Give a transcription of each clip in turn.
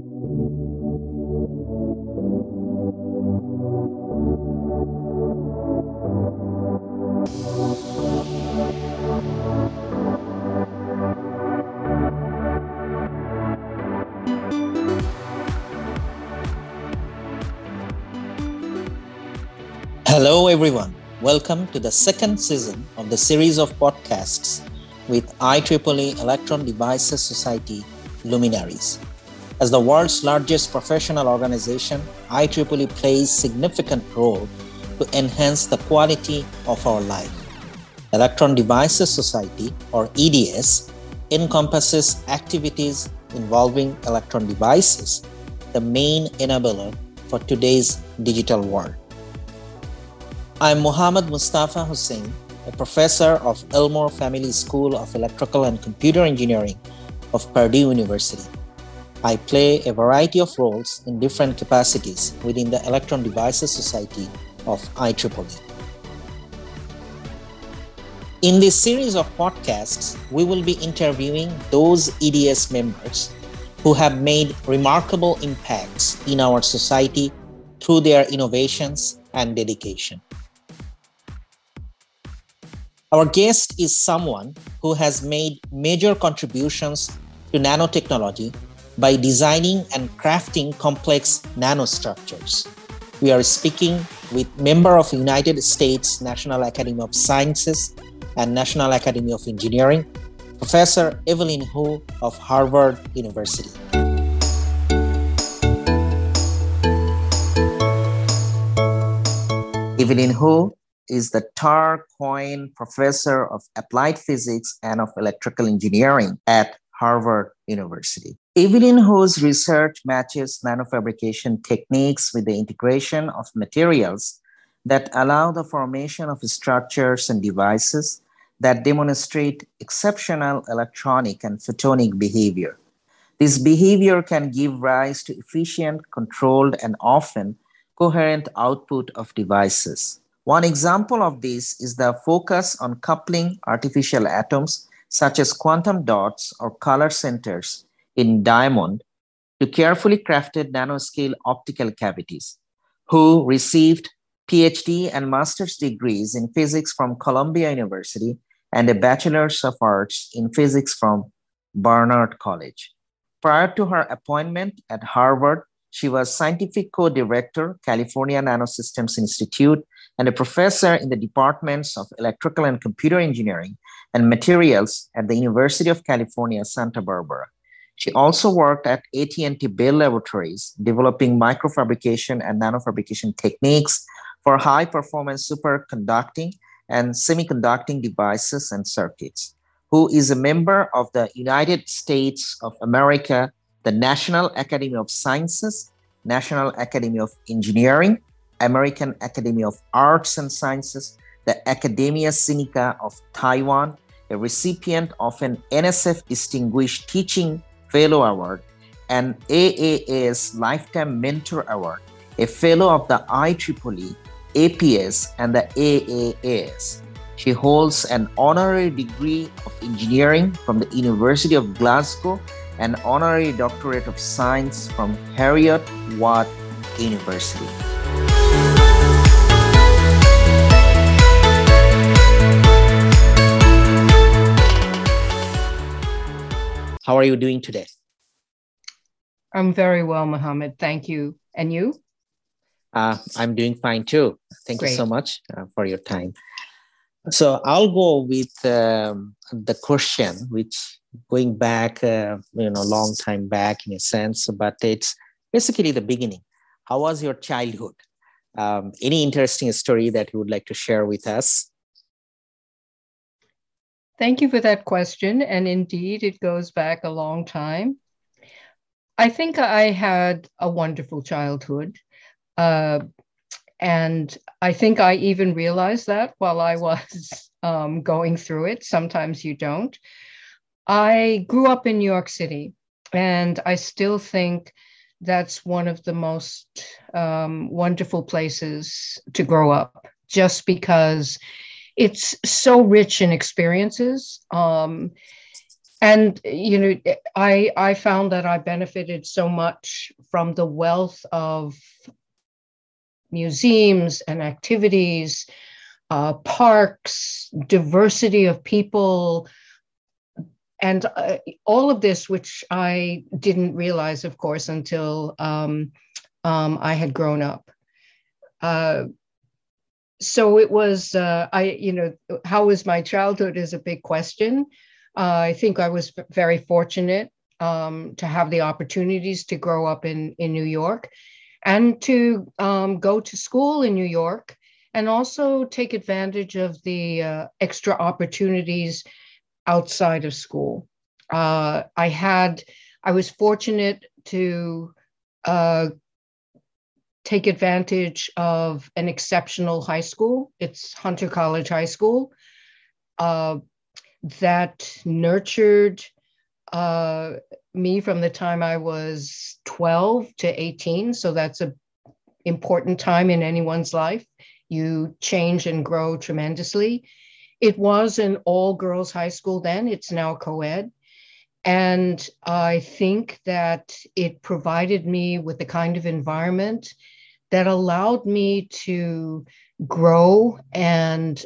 Hello, everyone. Welcome to the second season of the series of podcasts with IEEE Electron Devices Society luminaries. As the world's largest professional organization, IEEE plays significant role to enhance the quality of our life. Electron Devices Society, or EDS, encompasses activities involving electron devices, the main enabler for today's digital world. I'm Muhammad Mustafa Hussain, a professor of Elmore Family School of Electrical and Computer Engineering of Purdue University. I play a variety of roles in different capacities within the Electron Devices Society of IEEE. In this series of podcasts, we will be interviewing those EDS members who have made remarkable impacts in our society through their innovations and dedication. Our guest is someone who has made major contributions to nanotechnology by designing and crafting complex nanostructures. We are speaking with member of United States National Academy of Sciences and National Academy of Engineering, Professor Evelyn Hu of Harvard University. Evelyn Hu is the Tarr Coyne Professor of Applied Physics and of Electrical Engineering at Harvard University. Evelyn Hu's research matches nanofabrication techniques with the integration of materials that allow the formation of structures and devices that demonstrate exceptional electronic and photonic behavior. This behavior can give rise to efficient, controlled, and often coherent output of devices. One example of this is the focus on coupling artificial atoms such as quantum dots or color centers in diamond to carefully crafted nanoscale optical cavities. Hu received PhD and master's degrees in physics from Columbia University and a bachelor's of arts in physics from Barnard College. Prior to her appointment at Harvard, she was scientific co-director, California Nanosystems Institute, and a professor in the departments of Electrical and Computer Engineering and Materials at the University of California, Santa Barbara. She also worked at AT&T Bell Laboratories, developing microfabrication and nanofabrication techniques for high-performance superconducting and semiconducting devices and circuits. Hu is a member of the United States of America, the National Academy of Sciences, National Academy of Engineering, American Academy of Arts and Sciences, the Academia Sinica of Taiwan, a recipient of an NSF Distinguished Teaching Fellow Award, and AAAS Lifetime Mentor Award, a Fellow of the IEEE, APS, and the AAAS. She holds an honorary degree of engineering from the University of Glasgow and honorary doctorate of science from Heriot-Watt University. How are you doing today? I'm very well, Mohammed. Thank you. And you? I'm doing fine too. Thank Great. you so much for your time. So I'll go with the question, which going back, long time back in a sense, but it's basically the beginning. How was your childhood? Any interesting story that you would like to share with us? Thank you for that question. And indeed, it goes back a long time. I think I had a wonderful childhood. And I think I even realized that while I was going through it. Sometimes you don't. I grew up in New York City, and I still think that's one of the most wonderful places to grow up, just because it's so rich in experiences. And I found that I benefited so much from the wealth of museums and activities, parks, diversity of people, and all of this, which I didn't realize, of course, until I had grown up. So it was, how was my childhood is a big question. I think I was very fortunate to have the opportunities to grow up in New York and to go to school in New York and also take advantage of the extra opportunities outside of school. I was fortunate to take advantage of an exceptional high school. It's Hunter College High School that nurtured me from the time I was 12 to 18. So that's an important time in anyone's life. You change and grow tremendously. It was an all-girls high school then. It's now co-ed. And I think that it provided me with the kind of environment that allowed me to grow and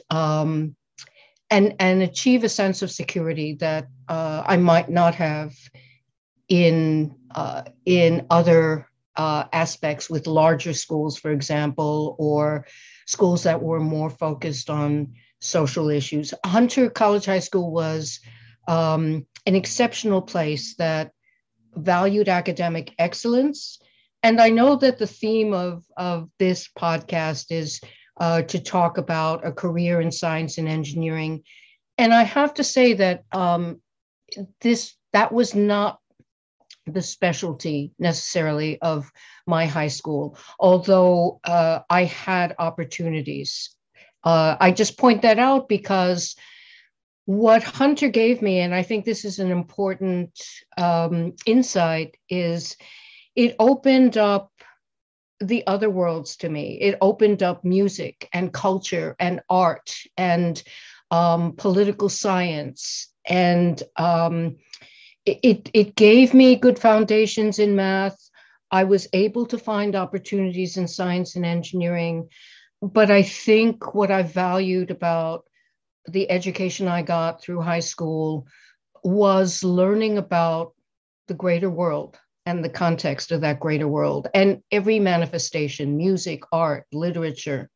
achieve a sense of security that I might not have in other aspects with larger schools, for example, or schools that were more focused on social issues. Hunter College High School was an exceptional place that valued academic excellence. And I know that the theme of this podcast is to talk about a career in science and engineering. And I have to say that that was not the specialty necessarily of my high school, although I had opportunities. I just point that out because what Hunter gave me, and I think this is an important insight, is it opened up the other worlds to me. It opened up music and culture and art and political science. And it gave me good foundations in math. I was able to find opportunities in science and engineering. But I think what I valued about the education I got through high school was learning about the greater world and the context of that greater world and every manifestation, music, art, literature.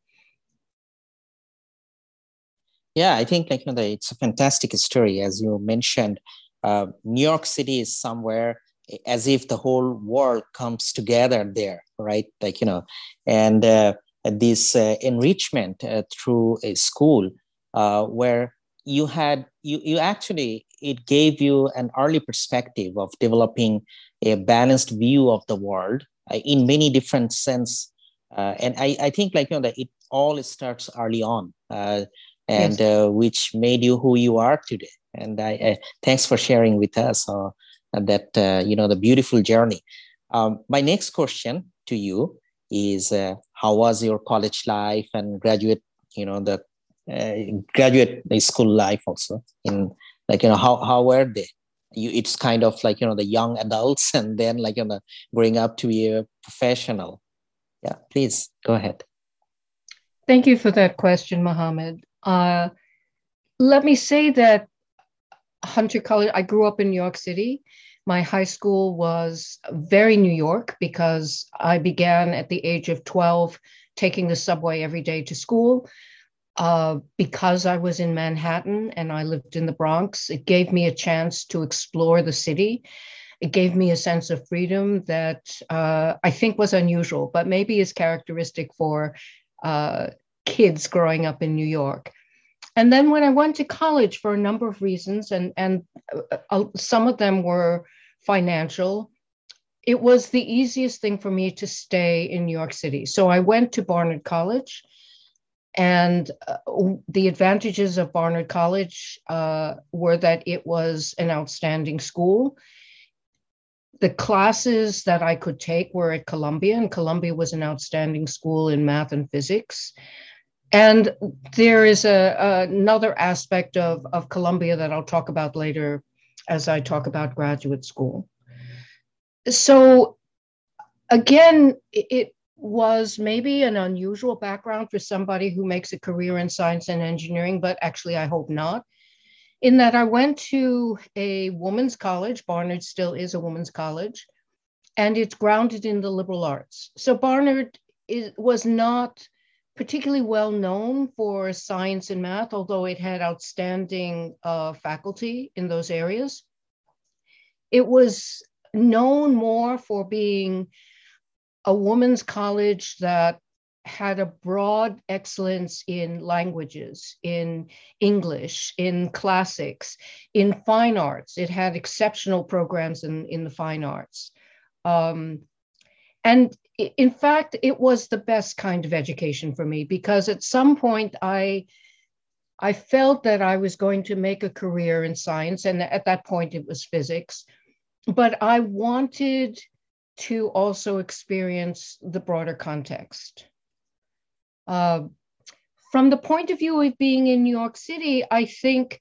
Yeah, I think it's a fantastic story. As you mentioned, New York City is somewhere as if the whole world comes together there, right? And this enrichment through a school where you actually, it gave you an early perspective of developing a balanced view of the world in many different sense. And I think that it all starts early on, and yes. Which made you who you are today. And I thanks for sharing with us that the beautiful journey. My next question to you is, how was your college life and graduate school life also? In how were they? It's kind of the young adults and then growing up to be a professional. Yeah, please go ahead. Thank you for that question, Mohammed. Let me say that Hunter College, I grew up in New York City. My high school was very New York because I began at the age of 12 taking the subway every day to school. Because I was in Manhattan and I lived in the Bronx, it gave me a chance to explore the city. It gave me a sense of freedom that I think was unusual, but maybe is characteristic for kids growing up in New York. And then when I went to college for a number of reasons, and some of them were financial, it was the easiest thing for me to stay in New York City. So I went to Barnard College, and the advantages of Barnard College were that it was an outstanding school. The classes that I could take were at Columbia, and Columbia was an outstanding school in math and physics. And there is another aspect of Columbia that I'll talk about later as I talk about graduate school. So again, it was maybe an unusual background for somebody who makes a career in science and engineering, but actually I hope not, in that I went to a women's college. Barnard still is a women's college, and it's grounded in the liberal arts. So Barnard was not particularly well known for science and math, although it had outstanding faculty in those areas. It was known more for being a women's college that had a broad excellence in languages, in English, in classics, in fine arts. It had exceptional programs in the fine arts. And in fact, it was the best kind of education for me, because at some point I felt that I was going to make a career in science. And at that point it was physics, but I wanted to also experience the broader context. From the point of view of being in New York City, I think,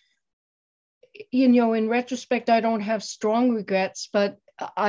in retrospect, I don't have strong regrets, but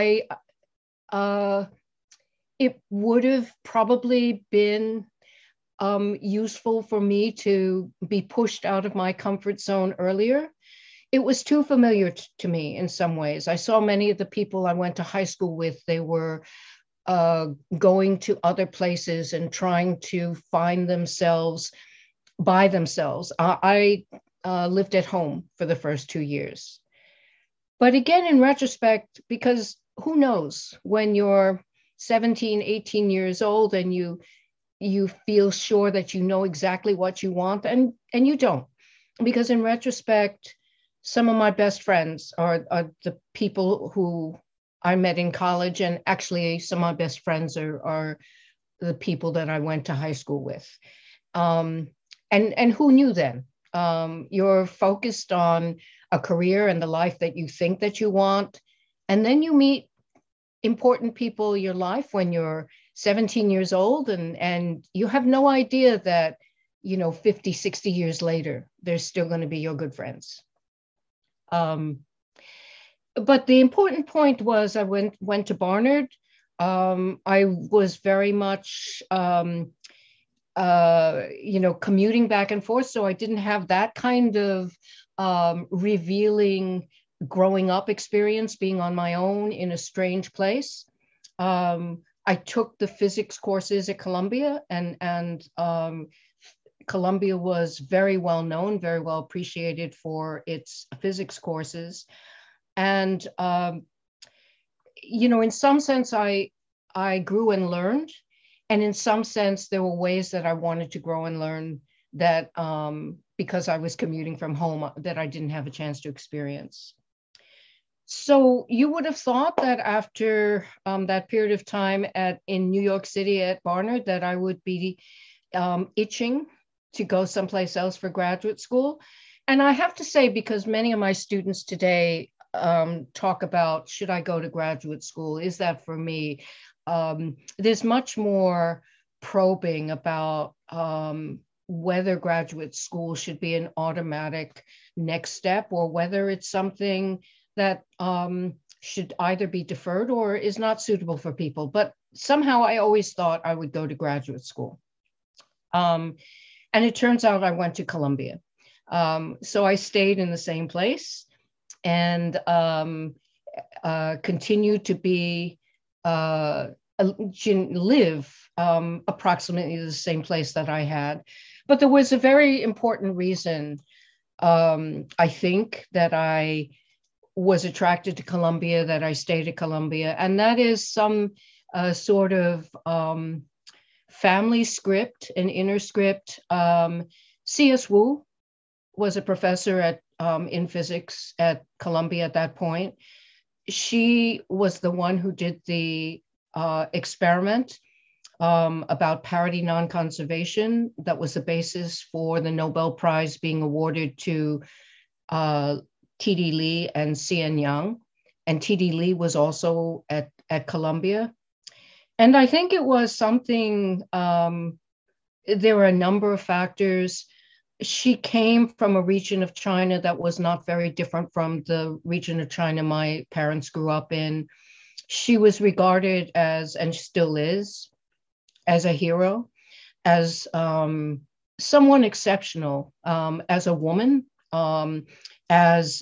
it would have probably been useful for me to be pushed out of my comfort zone earlier. It was too familiar to me in some ways. I saw many of the people I went to high school with, they were going to other places and trying to find themselves by themselves. I lived at home for the first 2 years. But again, in retrospect, because who knows, when you're 17, 18 years old and you feel sure that you know exactly what you want, and you don't. Because in retrospect, some of my best friends are the people who I met in college, and actually some of my best friends are the people that I went to high school with. And who knew then? You're focused on a career and the life that you think that you want, and then you meet important people in your life when you're 17 years old, and you have no idea that 50, 60 years later they're still going to be your good friends. But the important point was I went to Barnard. I was very much commuting back and forth, so I didn't have that kind of revealing growing up experience, being on my own in a strange place. I took the physics courses at Columbia, and Columbia was very well known, very well appreciated for its physics courses. And, in some sense, I grew and learned. And in some sense, there were ways that I wanted to grow and learn that because I was commuting from home, that I didn't have a chance to experience. So you would have thought that after that period of time in New York City at Barnard, that I would be itching to go someplace else for graduate school. And I have to say, because many of my students today talk about, should I go to graduate school? Is that for me? There's much more probing about whether graduate school should be an automatic next step, or whether it's something that should either be deferred or is not suitable for people. But somehow I always thought I would go to graduate school. And it turns out I went to Columbia. So I stayed in the same place and continued to live approximately the same place that I had. But there was a very important reason, I think, that I was attracted to Columbia, that I stayed at Columbia, and that is some sort of family script, an inner script. C.S. Wu was a professor in physics at Columbia at that point. She was the one who did the experiment about parity non-conservation that was the basis for the Nobel Prize being awarded to T.D. Lee and C.N. Young. And T.D. Lee was also at Columbia. And I think it was something, there were a number of factors. she came from a region of China that was not very different from the region of China my parents grew up in. She was regarded as, and still is, as a hero, as someone exceptional, as a woman, as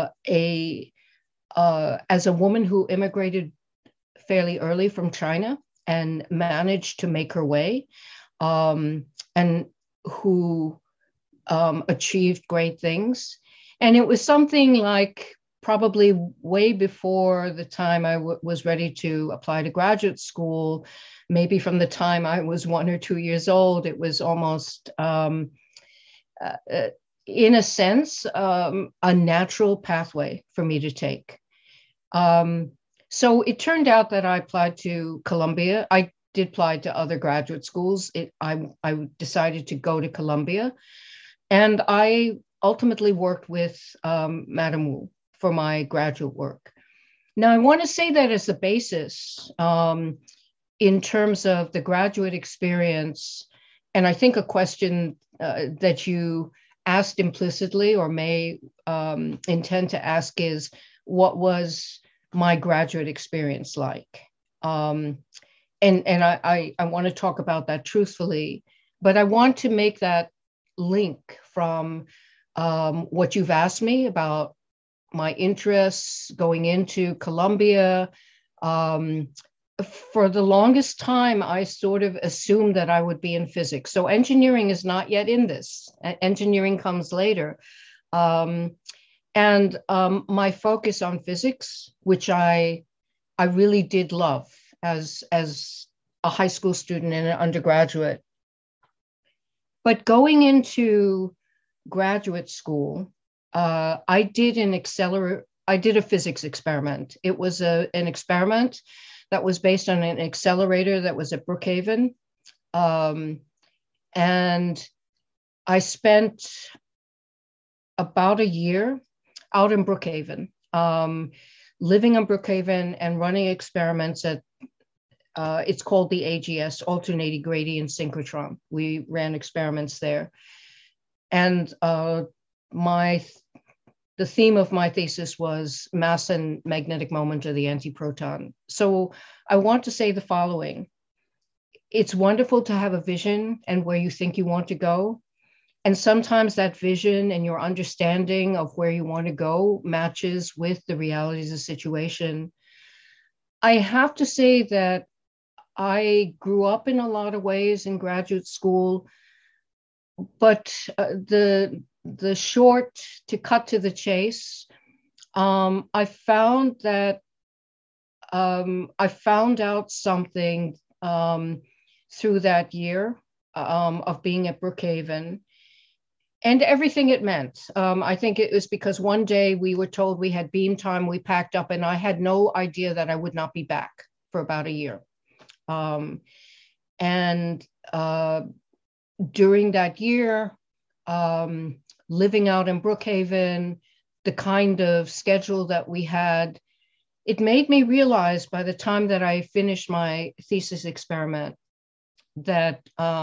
as a woman who immigrated fairly early from China and managed to make her way, and who achieved great things. And it was something like probably way before the time I was ready to apply to graduate school, maybe from the time I was 1 or 2 years old. It was almost, in a sense, a natural pathway for me to take. So it turned out that I applied to Columbia. I did apply to other graduate schools. I decided to go to Columbia, and I ultimately worked with Madame Wu for my graduate work. Now, I want to say that as a basis in terms of the graduate experience, and I think a question that you asked implicitly or may intend to ask is, what was my graduate experience like? And I want to talk about that truthfully, but I want to make that link from what you've asked me about my interests going into Columbia. For the longest time, I sort of assumed that I would be in physics. So engineering is not yet in this. Engineering comes later. And my focus on physics, which I really did love as a high school student and an undergraduate. But going into graduate school, I did a physics experiment. It was an experiment that was based on an accelerator that was at Brookhaven. And I spent about a year out in Brookhaven, living in Brookhaven and running experiments at, it's called the AGS, Alternating Gradient Synchrotron. We ran experiments there. And the theme of my thesis was mass and magnetic moment of the antiproton. So I want to say the following. It's wonderful to have a vision and where you think you want to go. And sometimes that vision and your understanding of where you want to go matches with the realities of the situation. I have to say that I grew up in a lot of ways in graduate school, but the short, to cut to the chase, I found that I found out something through that year of being at Brookhaven and everything it meant. I think it was because one day we were told we had beam time, we packed up, and I had no idea that I would not be back for about a year. And during that year, living out in Brookhaven, the kind of schedule that we had, it made me realize by the time that I finished my thesis experiment that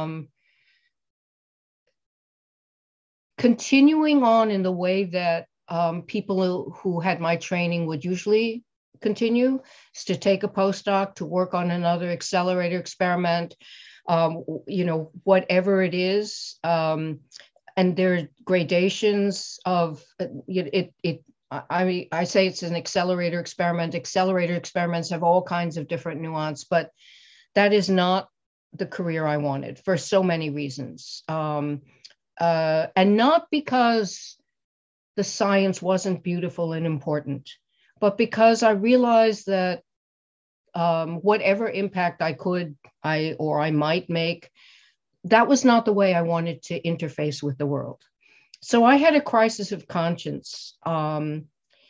continuing on in the way that people who had my training would usually continue, is to take a postdoc, to work on another accelerator experiment, whatever it is. And there are gradations of it. I say it's an accelerator experiment. Accelerator experiments have all kinds of different nuance, but that is not the career I wanted for so many reasons. And not because the science wasn't beautiful and important, but because I realized that whatever impact I might make, that was not the way I wanted to interface with the world. So I had a crisis of conscience. And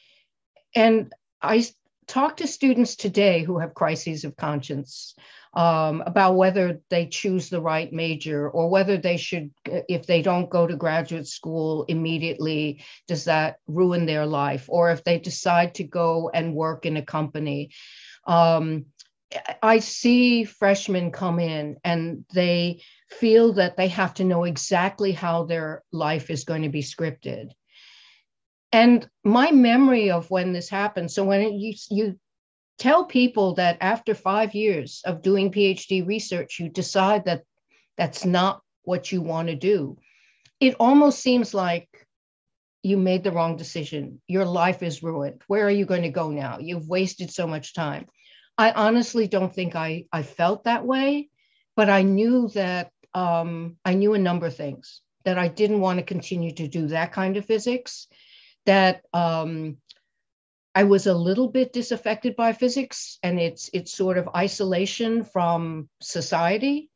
I talk to students today who have crises of conscience about whether they choose the right major or whether they should, if they don't go to graduate school immediately, does that ruin their life? Or if they decide to go and work in a company. I see freshmen come in and they feel that they have to know exactly how their life is going to be scripted. And my memory of when this happened, so when you tell people that after 5 years of doing PhD research, you decide that that's not what you want to do, it almost seems like you made the wrong decision. Your life is ruined. Where are you going to go now? You've wasted so much time. I honestly don't think I felt that way, but I knew that I knew a number of things, that I didn't want to continue to do that kind of physics, that I was a little bit disaffected by physics and its sort of isolation from society.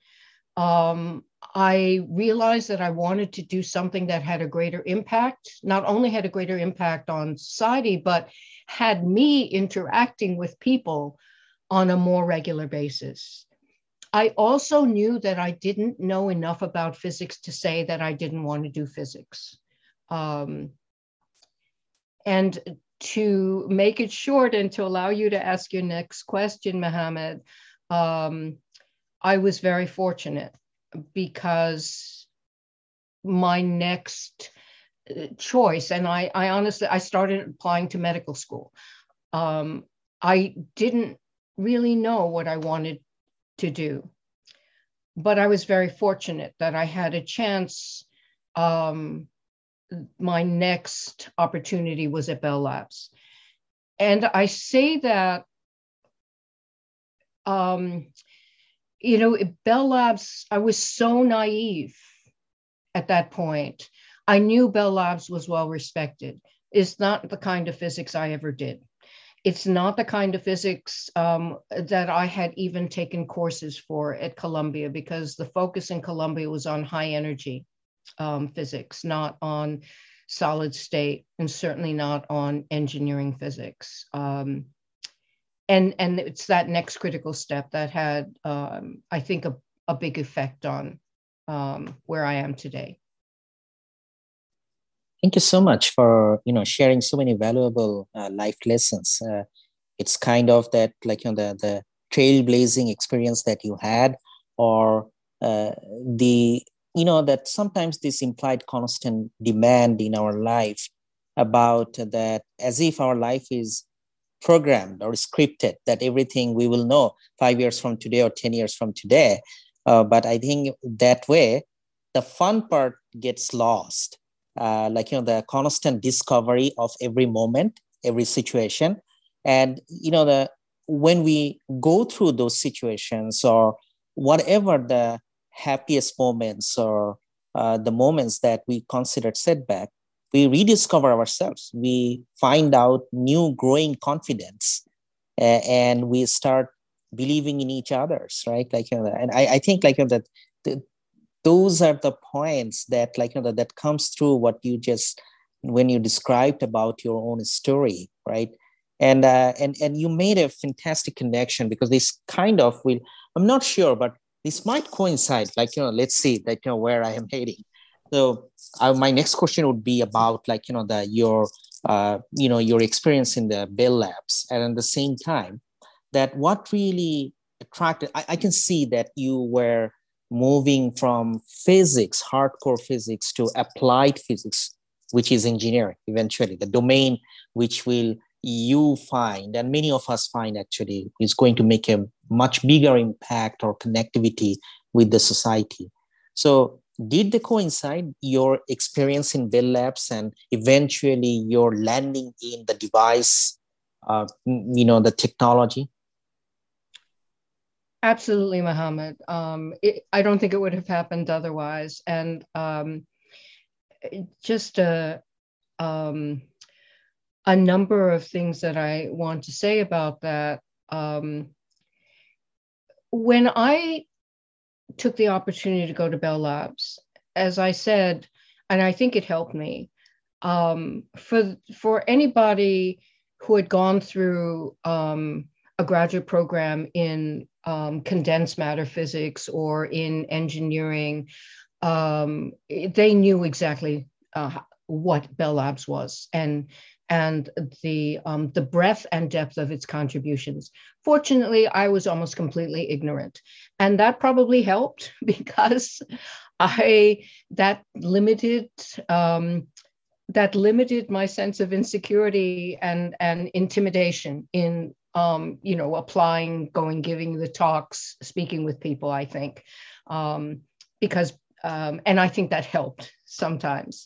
I realized that I wanted to do something that had a greater impact, not only had a greater impact on society, but had me interacting with people on a more regular basis. I also knew that I didn't know enough about physics to say that I didn't want to do physics. And to make it short and to allow you to ask your next question, Mohammed, I was very fortunate because my next choice, and I honestly, I started applying to medical school. I didn't really know what I wanted to do, but I was very fortunate that I had a chance. My next opportunity was at Bell Labs. And I say that, you know, Bell Labs, I was so naive at that point. I knew Bell Labs was well respected. It's not the kind of physics I ever did. It's not the kind of physics that I had even taken courses for at Columbia, because the focus in Columbia was on high energy physics, not on solid state, and certainly not on engineering physics. And it's that next critical step that had, I think, a big effect on where I am today. Thank you so much for sharing so many valuable life lessons. It's kind of that, like, the trailblazing experience that you had, or the that sometimes this implied constant demand in our life about that, as if our life is programmed or scripted, that everything we will know 5 years from today or 10 years from today. But I think that way, the fun part gets lost. The constant discovery of every moment, every situation. And, when we go through those situations, or whatever the happiest moments, or the moments that we considered setback, we rediscover ourselves. We find out new growing confidence, and we start believing in each other's, right? And I think that those are the points that that comes through what you just, when you described about your own story, right? And you made a fantastic connection, because this kind of will, I'm not sure, but this might coincide, let's see that where I am heading. So my next question would be about your experience in the Bell Labs, and at the same time, that what really attracted, I can see that you were moving from physics, hardcore physics, to applied physics, which is engineering, eventually, the domain which will you find, and many of us find actually, is going to make a much bigger impact or connectivity with the society. So did they coincide, your experience in Bell Labs and eventually your landing in the device, the technology? Absolutely, Mohammed. I don't think it would have happened otherwise. And just a number of things that I want to say about that. When I took the opportunity to go to Bell Labs, as I said, and I think it helped me, for anybody who had gone through a graduate program in condensed matter physics or in engineering, they knew exactly what Bell Labs was, and and the breadth and depth of its contributions. Fortunately, I was almost completely ignorant, and that probably helped because that limited my sense of insecurity and intimidation in applying, giving the talks, speaking with people. I think because and I think that helped sometimes.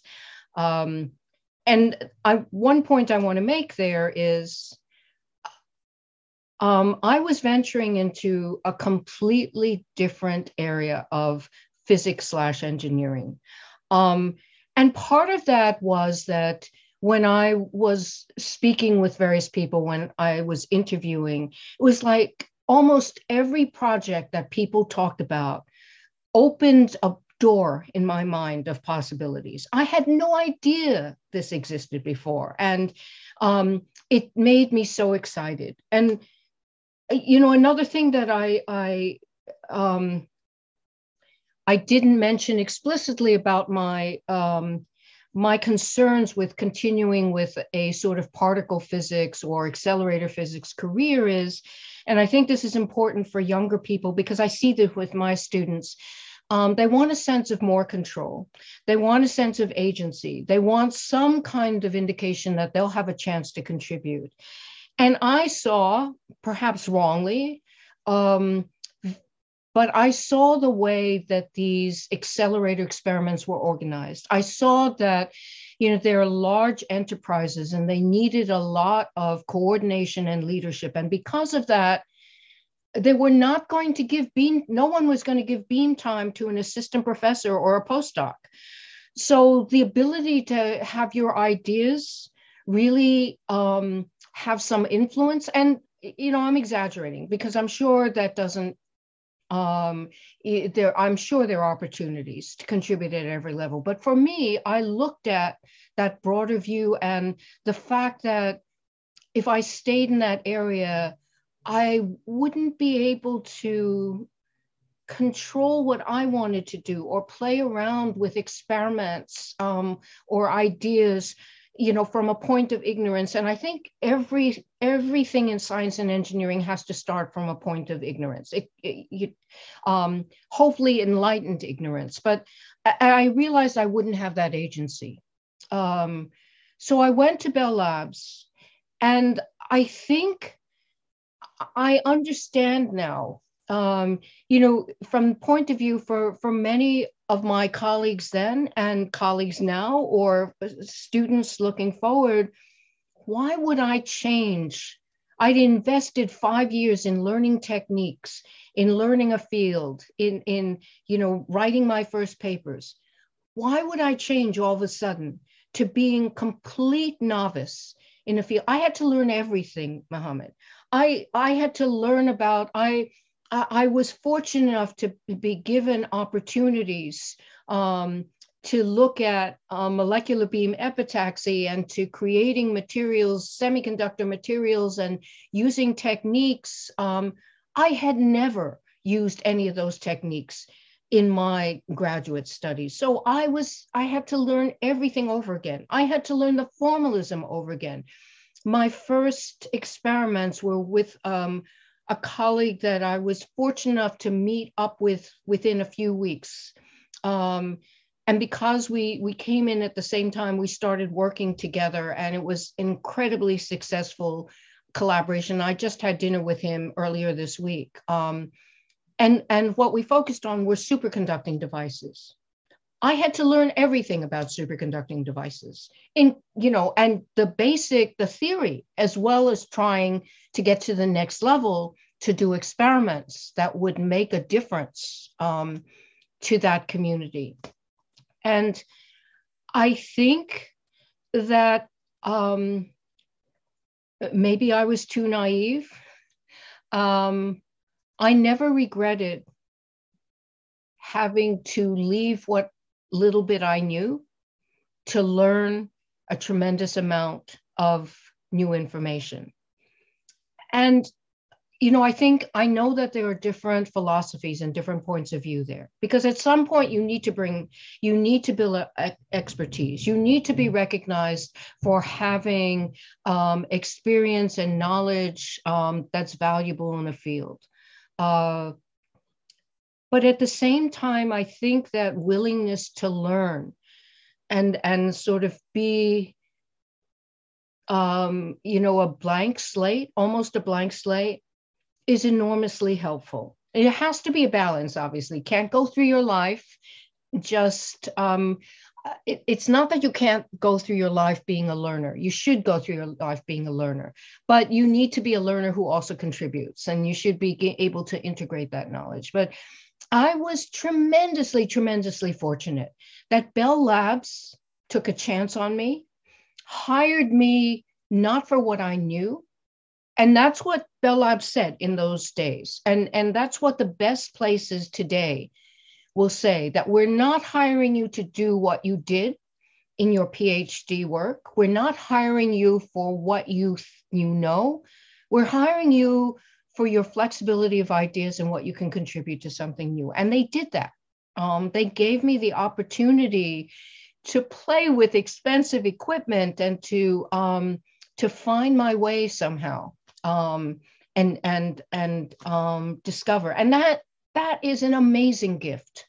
And one point I want to make there is I was venturing into a completely different area of physics/engineering. And part of that was that when I was speaking with various people, when I was interviewing, it was like almost every project that people talked about opened a door in my mind of possibilities. I had no idea this existed before. And it made me so excited. And, another thing that I didn't mention explicitly about my concerns with continuing with a sort of particle physics or accelerator physics career is, and I think this is important for younger people because I see this with my students, they want a sense of more control. They want a sense of agency. They want some kind of indication that they'll have a chance to contribute. And I saw, perhaps wrongly, but I saw the way that these accelerator experiments were organized. I saw that, there are large enterprises and they needed a lot of coordination and leadership. And because of that, they were not going to give no one was going to give beam time to an assistant professor or a postdoc. So the ability to have your ideas really have some influence, and, I'm exaggerating because I'm sure that doesn't, I'm sure there are opportunities to contribute at every level. But for me, I looked at that broader view and the fact that if I stayed in that area, I wouldn't be able to control what I wanted to do or play around with experiments or ideas, from a point of ignorance. And I think everything in science and engineering has to start from a point of ignorance. Hopefully enlightened ignorance. But I realized I wouldn't have that agency. So I went to Bell Labs, and I think I understand now, from the point of view for many of my colleagues then and colleagues now, or students looking forward, why would I change? I'd invested 5 years in learning techniques, in learning a field, in writing my first papers. Why would I change all of a sudden to being complete novice in a field? I had to learn everything, Mohammed. I had to learn about, I was fortunate enough to be given opportunities to look at molecular beam epitaxy and to creating materials, semiconductor materials, and using techniques. I had never used any of those techniques in my graduate studies. So I had to learn everything over again. I had to learn the formalism over again. My first experiments were with a colleague that I was fortunate enough to meet up with within a few weeks. And because we came in at the same time, we started working together, and it was incredibly successful collaboration. I just had dinner with him earlier this week. And what we focused on were superconducting devices. I had to learn everything about superconducting devices and the theory, as well as trying to get to the next level to do experiments that would make a difference to that community. And I think that maybe I was too naive. I never regretted having to leave what little bit I knew to learn a tremendous amount of new information. And, I know that there are different philosophies and different points of view there, because at some point you need to build expertise. You need to be recognized for having experience and knowledge that's valuable in a field. But at the same time, I think that willingness to learn and sort of be, a blank slate, almost a blank slate, is enormously helpful. It has to be a balance, obviously. Can't go through your life just, it's not that you can't go through your life being a learner. You should go through your life being a learner, but you need to be a learner who also contributes, and you should be able to integrate that knowledge. But I was tremendously, tremendously fortunate that Bell Labs took a chance on me, hired me not for what I knew. And that's what Bell Labs said in those days. And that's what the best places today will say, that we're not hiring you to do what you did in your PhD work. We're not hiring you for what you know. We're hiring you for your flexibility of ideas and what you can contribute to something new. And they did that. They gave me the opportunity to play with expensive equipment and to find my way somehow, and discover. And that is an amazing gift.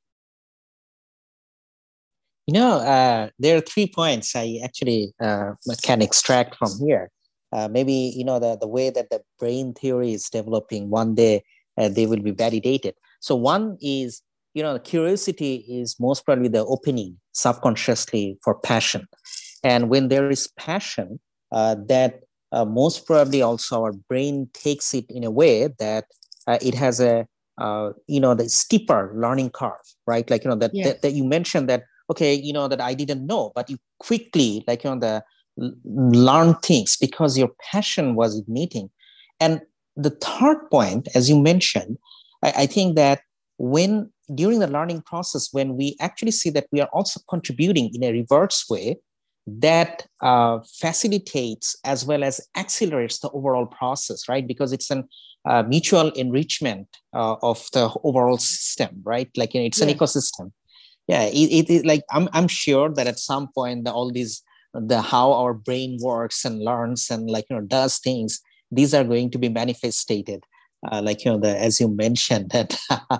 There are 3 points I actually can extract from here. Maybe, the way that the brain theory is developing, one day they will be validated. So one is, curiosity is most probably the opening subconsciously for passion. And when there is passion, that most probably also our brain takes it in a way that it has a, the steeper learning curve, right? Like, Yes. that you mentioned that, okay, that I didn't know, but you quickly, like, learn things because your passion was igniting. And the third point, as you mentioned, I think that when during the learning process, when we actually see that we are also contributing in a reverse way, that facilitates as well as accelerates the overall process, right? Because it's an mutual enrichment of the overall system, right? Like, it's an ecosystem. Yeah, it like I'm sure that at some point all these, the how our brain works and learns and, like, does things, these are going to be manifested, like, as you mentioned that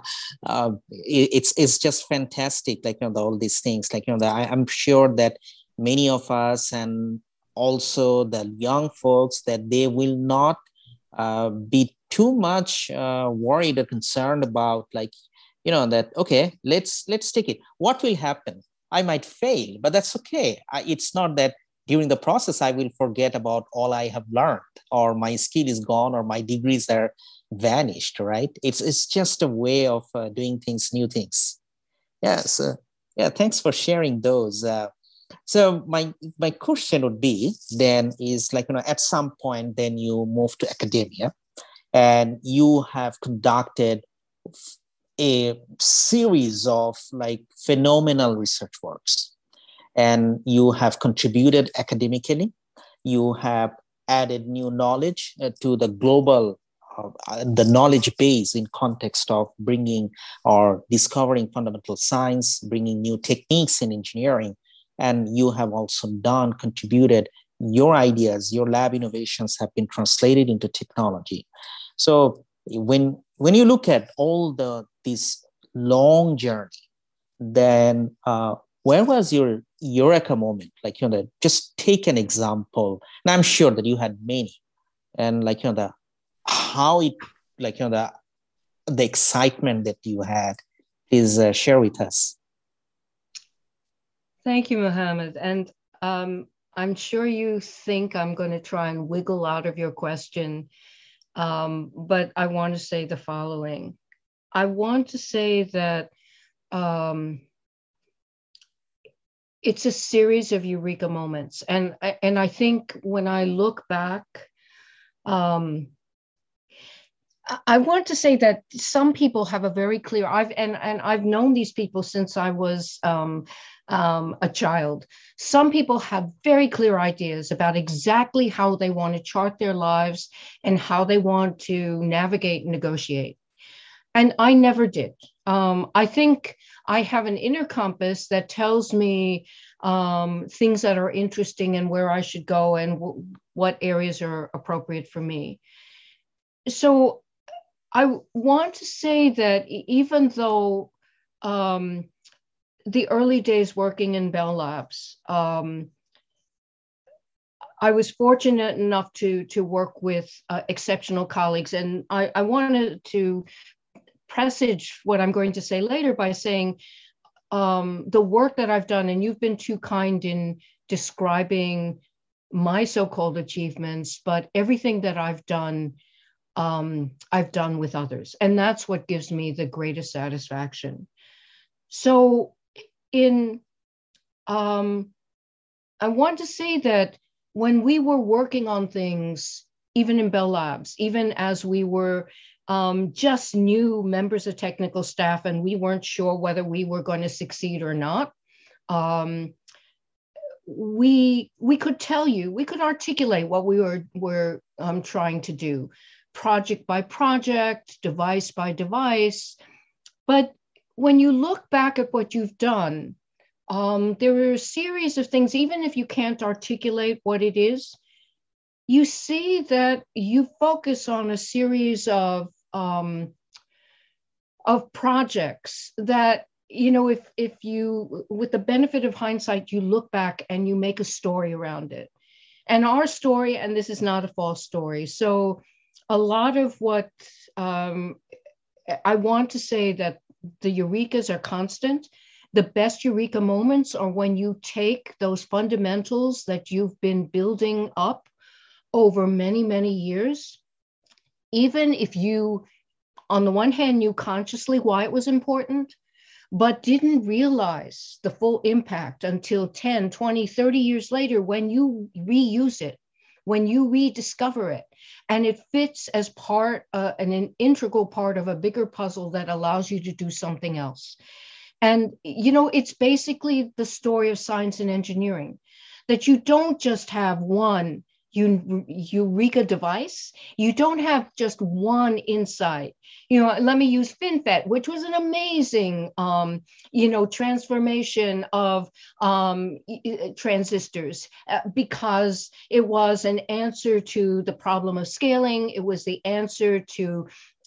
it's just fantastic, like, all these things, like, I'm sure that many of us, and also the young folks, that they will not be too much worried or concerned about, like, that, okay, let's take it. What will happen? I might fail, but that's okay. It's not that during the process I will forget about all I have learned, or my skill is gone, or my degrees are vanished, right? It's just a way of doing things, new things. Yeah. So yeah, thanks for sharing those. So my question would be then is, like, at some point then you move to academia, and you have conducted a series of, like, phenomenal research works, and you have contributed academically, you have added new knowledge to the global the knowledge base in context of bringing or discovering fundamental science, bringing new techniques in engineering, and you have also contributed your ideas, your lab innovations have been translated into technology. So when you look at all this long journey, then where was your eureka moment? Like, just take an example. And I'm sure that you had many, and, like, how it, like, the excitement that you had, is share with us. Thank you, Mohammed. And I'm sure you think I'm going to try and wiggle out of your question, but I want to say the following. I want to say that it's a series of eureka moments. And I think when I look back, I want to say that some people have a very clear, I've known these people since I was a child. Some people have very clear ideas about exactly how they want to chart their lives and how they want to navigate and negotiate. And I never did. I think I have an inner compass that tells me things that are interesting and where I should go and what areas are appropriate for me. So I want to say that even though the early days working in Bell Labs, I was fortunate enough to work with exceptional colleagues, and I wanted to presage what I'm going to say later by saying the work that I've done, and you've been too kind in describing my so-called achievements, but everything that I've done with others, and that's what gives me the greatest satisfaction. So, I want to say that when we were working on things, even in Bell Labs, even as we were just new members of technical staff and we weren't sure whether we were going to succeed or not, we could tell you, we could articulate what we were trying to do, project by project, device by device. But when you look back at what you've done, there are a series of things, even if you can't articulate what it is, you see that you focus on a series of projects that, you know, if you, with the benefit of hindsight, you look back and you make a story around it. And our story, and this is not a false story. So a lot of what I want to say that the eurekas are constant. The best eureka moments are when you take those fundamentals that you've been building up over many, many years, even if you, on the one hand, knew consciously why it was important, but didn't realize the full impact until 10, 20, 30 years later when you reuse it, when you rediscover it, and it fits as part, an integral part of a bigger puzzle that allows you to do something else. And, you know, it's basically the story of science and engineering, that you don't just have one eureka device. You don't have just one insight. You know, let me use FinFET, which was an amazing, transformation of transistors because it was an answer to the problem of scaling. It was the answer to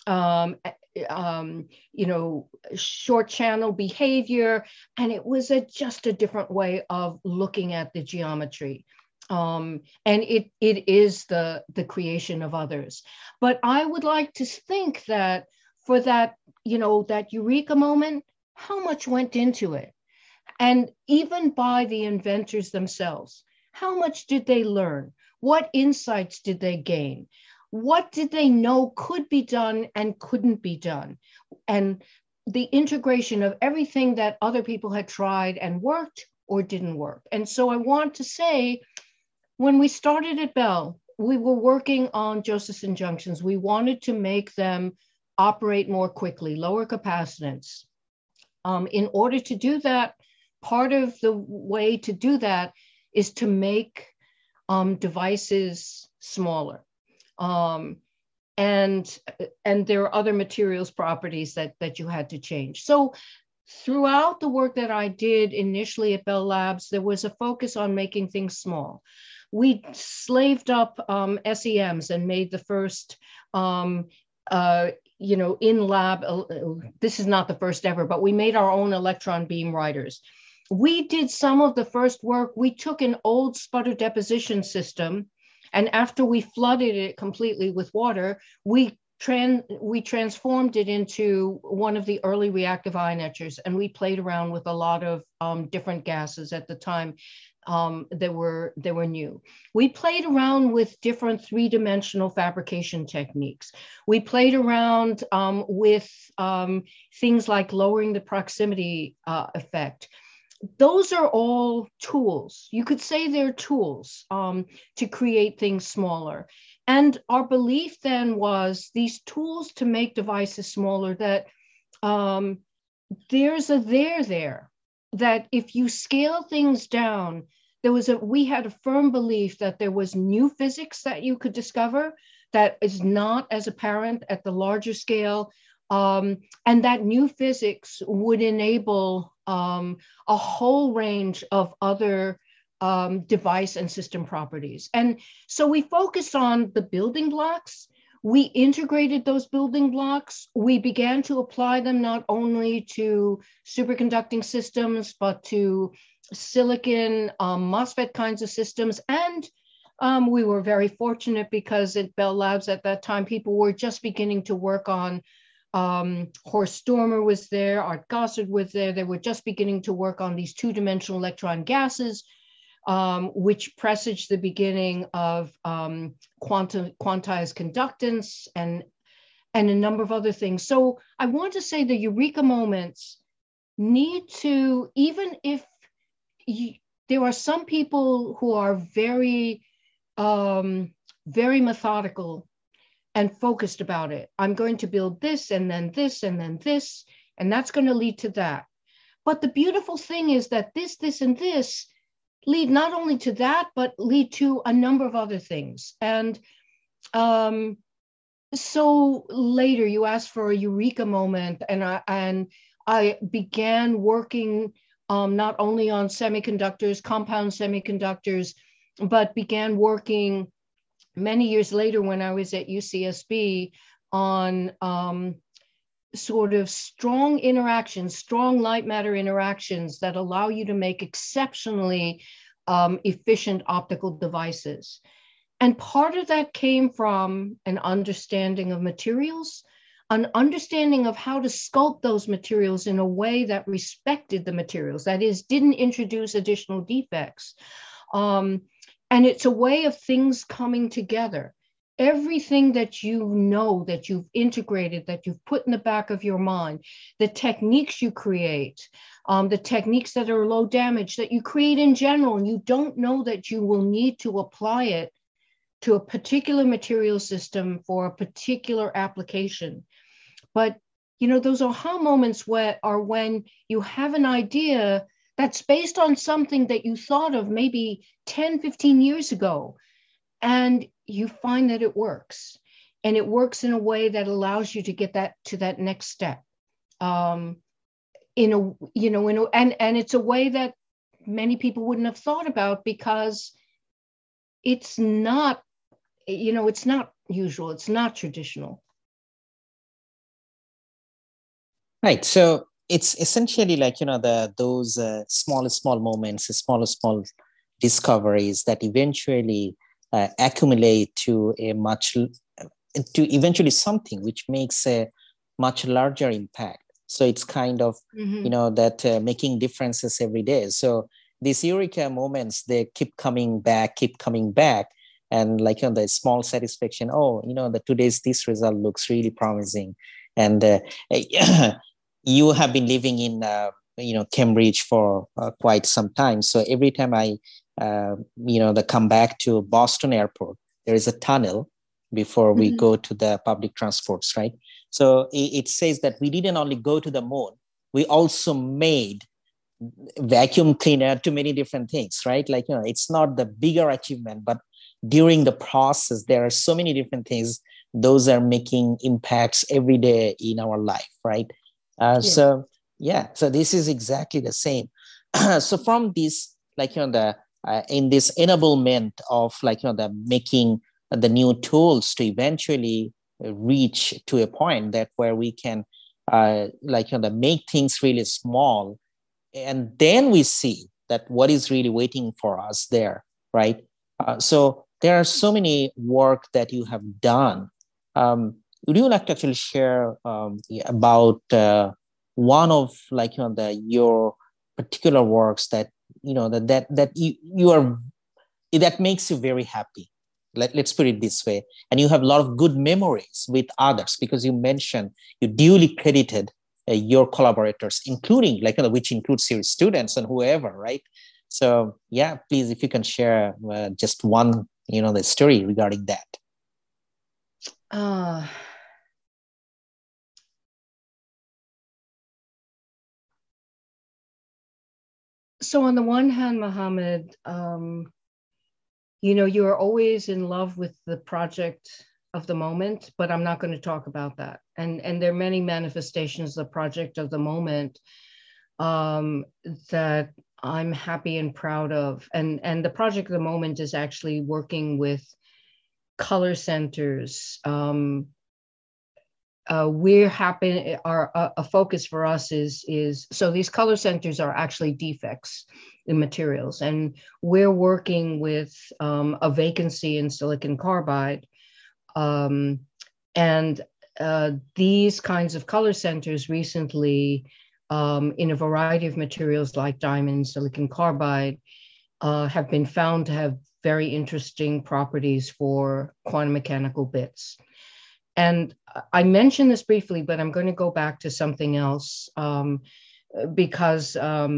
short channel behavior. And it was just a different way of looking at the geometry. And it is the creation of others. But I would like to think that for that, that eureka moment, how much went into it? And even by the inventors themselves, how much did they learn? What insights did they gain? What did they know could be done and couldn't be done? And the integration of everything that other people had tried and worked or didn't work. And so I want to say, when we started at Bell, we were working on Josephson junctions. We wanted to make them operate more quickly, lower capacitance. In order to do that, part of the way to do that is to make devices smaller. And there are other materials properties that you had to change. So throughout the work that I did initially at Bell Labs, there was a focus on making things small. We slaved up SEMs and made the first, in lab, this is not the first ever, but we made our own electron beam writers. We did some of the first work. We took an old sputter deposition system, and after we flooded it completely with water, we transformed it into one of the early reactive ion etchers, and we played around with a lot of different gases at the time. They were new. We played around with different three-dimensional fabrication techniques. We played around with things like lowering the proximity effect. Those are all tools. You could say they're tools to create things smaller. And our belief then was these tools to make devices smaller, that there's a there there. that if you scale things down, we had a firm belief that there was new physics that you could discover that is not as apparent at the larger scale. And that new physics would enable a whole range of other device and system properties. And so we focused on the building blocks. We integrated those building blocks. We began to apply them not only to superconducting systems, but to silicon MOSFET kinds of systems. And we were very fortunate because at Bell Labs at that time, people were just beginning to work on Horst Stormer was there, Art Gossard was there. They were just beginning to work on these two-dimensional electron gases, which presaged the beginning of quantized conductance and a number of other things. So I want to say the eureka moments need to, even if there are some people who are very, very methodical and focused about it. I'm going to build this and then this and then this, and that's going to lead to that. But the beautiful thing is that this, and this lead not only to that, but lead to a number of other things. And so later you asked for a eureka moment, and I began working not only on semiconductors, compound semiconductors, but began working many years later when I was at UCSB on sort of strong interactions, strong light matter interactions that allow you to make exceptionally efficient optical devices. And part of that came from an understanding of materials, an understanding of how to sculpt those materials in a way that respected the materials, that is, didn't introduce additional defects. And it's a way of things coming together. Everything that you know, that you've integrated, that you've put in the back of your mind, the techniques you create, the techniques that are low damage, that you create in general, and you don't know that you will need to apply it to a particular material system for a particular application. But, you know, those aha moments are when you have an idea that's based on something that you thought of maybe 10, 15 years ago, and you find that it works. And it works in a way that allows you to get that to that next step. And it's a way that many people wouldn't have thought about because it's not, it's not usual, it's not traditional. Right. So it's essentially like, those small moments, small discoveries that eventually accumulate to eventually something which makes a much larger impact. So it's kind of, that making differences every day. So these eureka moments, they keep coming back. And like, the small satisfaction, today's this result looks really promising. And you have been living in, Cambridge for quite some time. So every time I, come back to Boston Airport, there is a tunnel before we go to the public transports, right? So it says that we didn't only go to the moon, we also made vacuum cleaner to many different things, right? Like, it's not the bigger achievement, but during the process, there are so many different things. Those are making impacts every day in our life, right? So this is exactly the same. So from this, like, in this enablement of, like, the making the new tools to eventually reach to a point that where we can make things really small, and then we see that what is really waiting for us there, right? So there are so many work that you have done. Would you like to actually share about one of, like, your particular works that that you are, that makes you very happy? Let's put it this way. And you have a lot of good memories with others, because you mentioned you duly credited your collaborators, including, like, which includes your students and whoever, right? So yeah, please, if you can share just one, the story regarding that. So on the one hand, Mohammed, you're always in love with the project of the moment, but I'm not going to talk about that. And there are many manifestations of the project of the moment that I'm happy and proud of. And the project of the moment is actually working with color centers. We're happy. Our a focus for us is so these color centers are actually defects in materials, and we're working with a vacancy in silicon carbide, and these kinds of color centers recently, in a variety of materials like diamond, silicon carbide, have been found to have very interesting properties for quantum mechanical bits. And I mentioned this briefly, but I'm going to go back to something else, because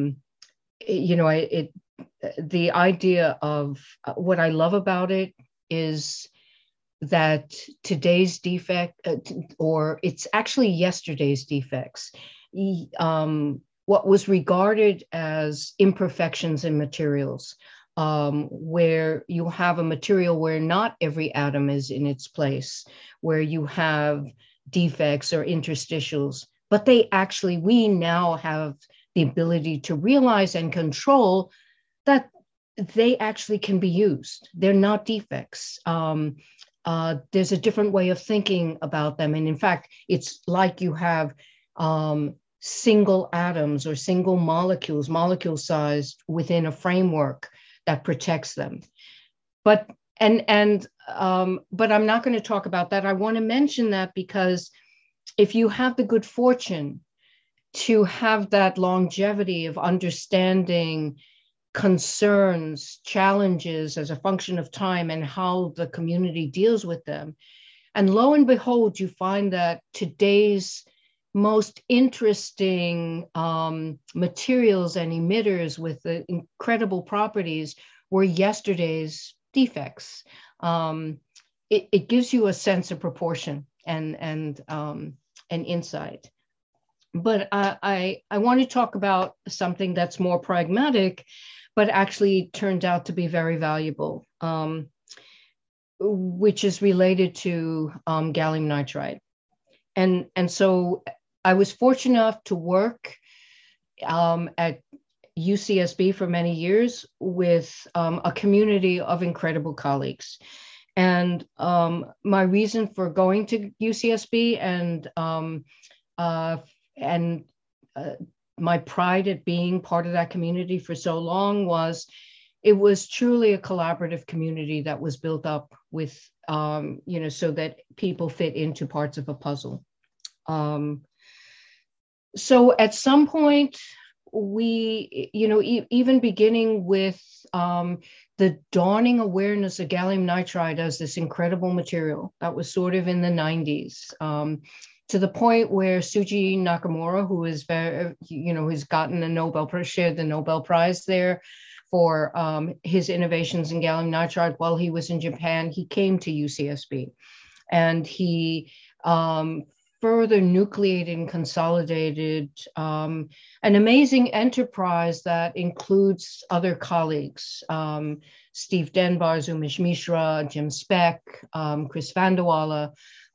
the idea of what I love about it is that today's defect, or it's actually yesterday's defects, what was regarded as imperfections in materials, where you have a material where not every atom is in its place, where you have defects or interstitials, but we now have the ability to realize and control that they actually can be used. They're not defects. There's a different way of thinking about them. And in fact, it's like you have single atoms or single molecule sized within a framework that protects them. But I'm not going to talk about that. I want to mention that because if you have the good fortune to have that longevity of understanding concerns, challenges as a function of time and how the community deals with them, and lo and behold, you find that today's most interesting materials and emitters with the incredible properties were yesterday's defects. It gives you a sense of proportion and insight. But I want to talk about something that's more pragmatic, but actually turned out to be very valuable, which is related to gallium nitride. And so I was fortunate enough to work at UCSB for many years with a community of incredible colleagues. And my reason for going to UCSB and my pride at being part of that community for so long was it was truly a collaborative community that was built up with, so that people fit into parts of a puzzle. So at some point, we, even beginning with the dawning awareness of gallium nitride as this incredible material that was sort of in the 90s, to the point where Suji Nakamura, who is very, who's gotten a Nobel Prize, shared the Nobel Prize there for his innovations in gallium nitride while he was in Japan, he came to UCSB and he further nucleated and consolidated an amazing enterprise that includes other colleagues, Steve Denbar, Zumish Mishra, Jim Speck, Chris Vandewalla,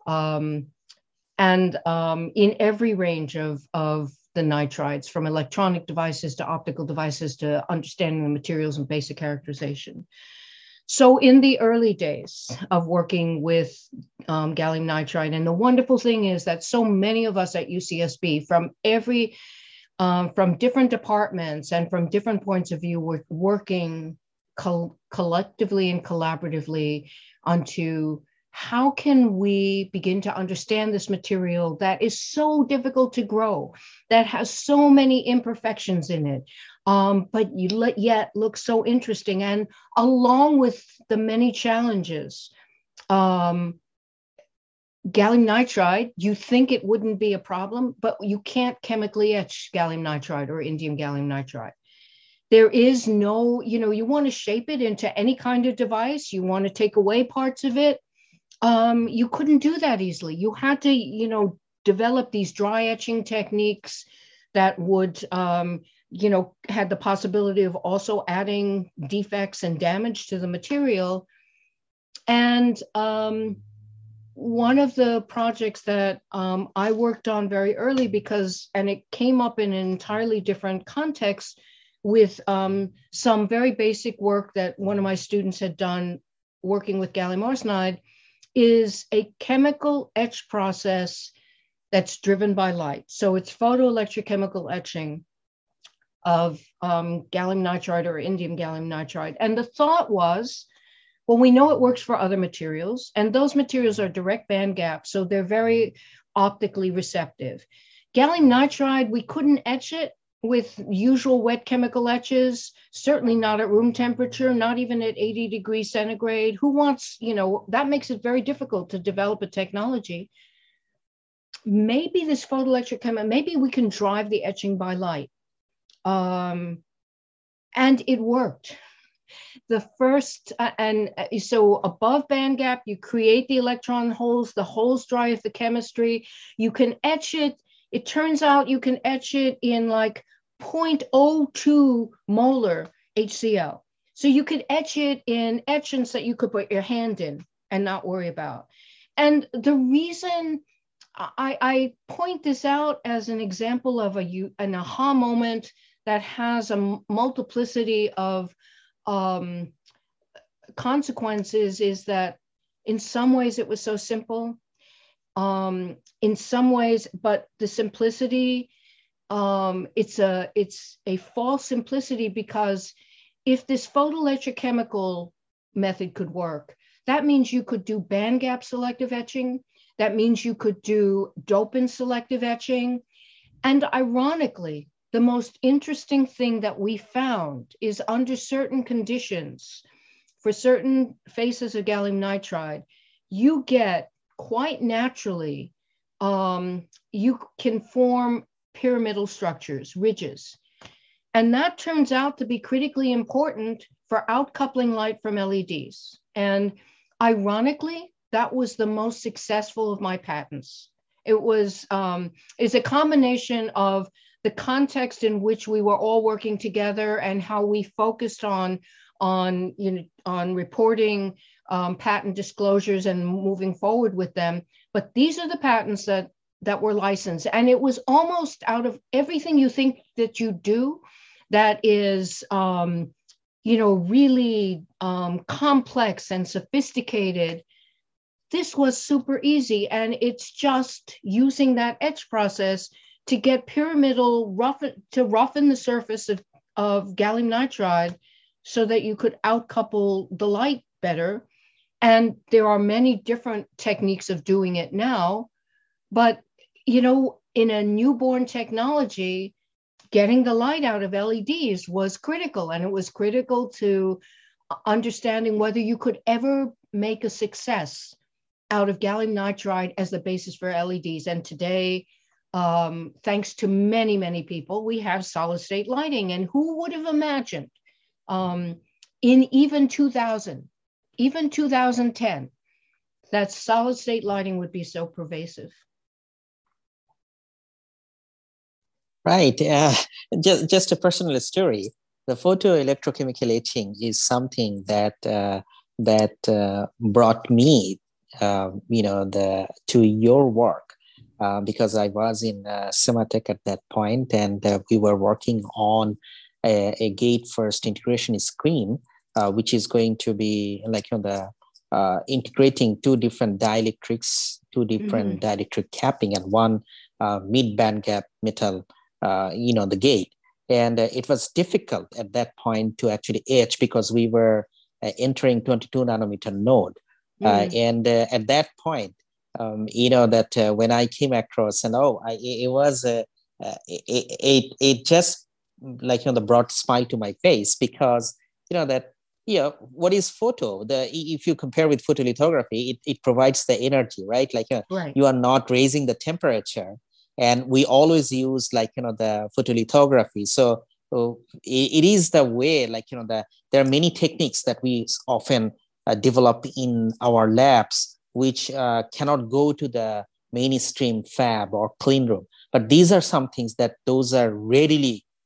and in every range of the nitrides, from electronic devices to optical devices to understanding the materials and basic characterization. So in the early days of working with gallium nitride, and the wonderful thing is that so many of us at UCSB from different departments and from different points of view were working collectively and collaboratively onto how can we begin to understand this material that is so difficult to grow, that has so many imperfections in it, but yet looks so interesting. And along with the many challenges, gallium nitride, you think it wouldn't be a problem, but you can't chemically etch gallium nitride or indium gallium nitride. There is no, you want to shape it into any kind of device, you want to take away parts of it. You couldn't do that easily. You had to, develop these dry etching techniques that would, had the possibility of also adding defects and damage to the material. And one of the projects that I worked on very early and it came up in an entirely different context with some very basic work that one of my students had done working with gallium arsenide, is a chemical etch process that's driven by light. So it's photoelectrochemical etching of gallium nitride or indium gallium nitride. And the thought was, well, we know it works for other materials, and those materials are direct band gap, so they're very optically receptive. Gallium nitride, we couldn't etch it with usual wet chemical etches, certainly not at room temperature, not even at 80 degrees centigrade. Who wants, that makes it very difficult to develop a technology. Maybe this photoelectric chemical, maybe we can drive the etching by light. And it worked. The first, so above band gap, you create the electron holes, the holes drive the chemistry, you can etch it. It turns out you can etch it in like 0.02 molar HCl. So you could etch it in etchants that you could put your hand in and not worry about. And the reason I point this out as an example of an aha moment that has a multiplicity of consequences is that in some ways it was so simple, in some ways, but the simplicity, it's a false simplicity, because if this photoelectrochemical method could work, that means you could do band gap selective etching. That means you could do dopant selective etching. And ironically, the most interesting thing that we found is under certain conditions, for certain phases of gallium nitride, you get quite naturally, you can form pyramidal structures, ridges. And that turns out to be critically important for outcoupling light from LEDs. And ironically, that was the most successful of my patents. It was, it's a combination of the context in which we were all working together and how we focused on reporting patent disclosures and moving forward with them. But these are the patents that were licensed. And it was almost out of everything you think that you do that is, really complex and sophisticated. This was super easy. And it's just using that etch process to get pyramidal roughen the surface of gallium nitride so that you could outcouple the light better. And there are many different techniques of doing it now. But, in a newborn technology, getting the light out of LEDs was critical. And it was critical to understanding whether you could ever make a success out of gallium nitride as the basis for LEDs. And today, thanks to many, many people, we have solid state lighting. And who would have imagined in even 2000, even 2010, that solid state lighting would be so pervasive? Right. Just a personal story. The photoelectrochemical etching is something that brought me, to your work, because I was in Sematech at that point, and we were working on a gate first integration screen, which is going to be like integrating two different dielectrics, two different dielectric capping, and one mid band gap metal. The gate. And it was difficult at that point to actually etch because we were entering 22 nanometer node. And at that point, when I came across, and it just brought smile to my face, because what is photo? If you compare with photolithography, it provides the energy, right? Right. You are not raising the temperature. And we always use the photolithography. So it is the way, there are many techniques that we often develop in our labs, which cannot go to the mainstream fab or clean room. But these are some things that those are readily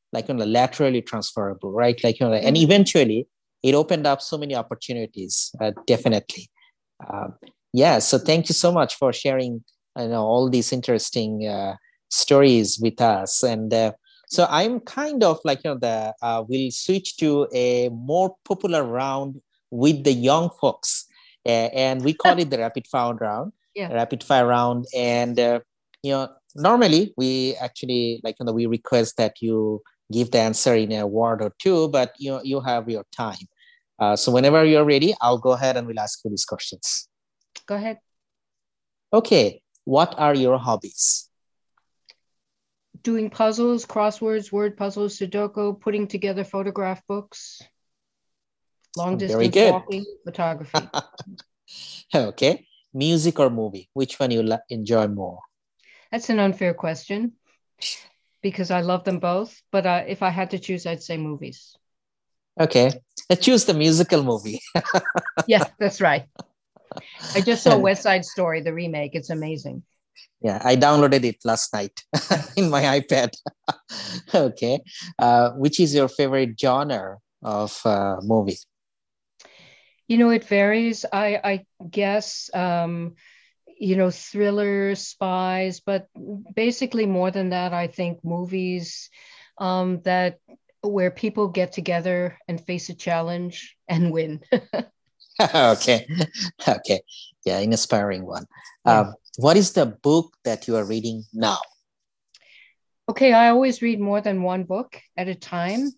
like, laterally transferable, right? Like, and eventually it opened up so many opportunities, definitely. Yeah, so thank you so much for sharing, all these interesting stories with us. And so I'm kind of like, we'll switch to a more popular round with the young folks. And we call it the rapid fire round. Yeah. Rapid fire round. And, normally we actually, like, we request that you give the answer in a word or two, but you have your time. So whenever you're ready, I'll go ahead and we'll ask you these questions. Go ahead. Okay. What are your hobbies? Doing puzzles, crosswords, word puzzles, Sudoku, putting together photograph books, long distance walking, photography. Okay. Music or movie? Which one you enjoy more? That's an unfair question because I love them both. But if I had to choose, I'd say movies. Okay. Let's choose the musical movie. Yeah, that's right. I just saw West Side Story, the remake. It's amazing. Yeah, I downloaded it last night in my iPad. Okay. Which is your favorite genre of movie? It varies. I guess, thrillers, spies, but basically more than that, I think movies that where people get together and face a challenge and win. Okay. Okay. Yeah, inspiring one. Yeah. What is the book that you are reading now? Okay, I always read more than one book at a time.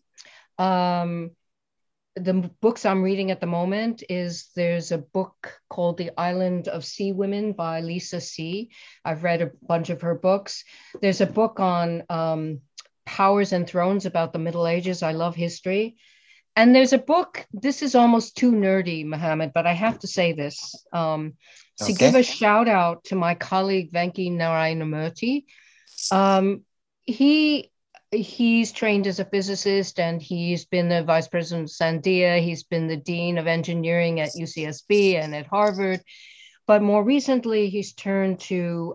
The books I'm reading at the moment there's a book called The Island of Sea Women by Lisa See. I've read a bunch of her books. There's a book on Powers and Thrones about the Middle Ages. I love history. And there's a book, this is almost too nerdy, Mohammed, but I have to say this. To give a shout out to my colleague, Venki Narayanamurthy. He's trained as a physicist and he's been the vice president of Sandia. He's been the dean of engineering at UCSB and at Harvard. But more recently, he's turned to